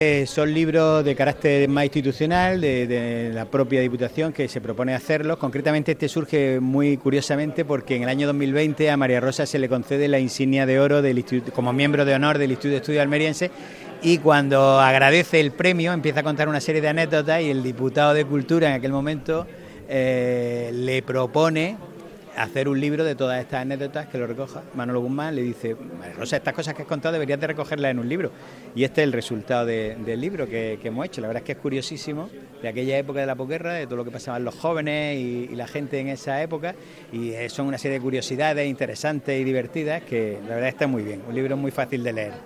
Son libros de carácter más institucional, de la propia Diputación que se propone hacerlos. Concretamente este surge muy curiosamente porque en el año 2020 a María Rosa se le concede la insignia de oro del instituto, como miembro de honor del Instituto de Estudios Almeriense, y cuando agradece el premio empieza a contar una serie de anécdotas y el diputado de Cultura en aquel momento le propone hacer un libro de todas estas anécdotas, que lo recoja. Manolo Guzmán le dice: María Rosa, estas cosas que has contado deberías de recogerlas en un libro. Y este es el resultado del libro que hemos hecho. La verdad es que es curiosísimo, de aquella época de la posguerra, de todo lo que pasaban los jóvenes y la gente en esa época, y son una serie de curiosidades interesantes y divertidas que la verdad está muy bien. Un libro muy fácil de leer.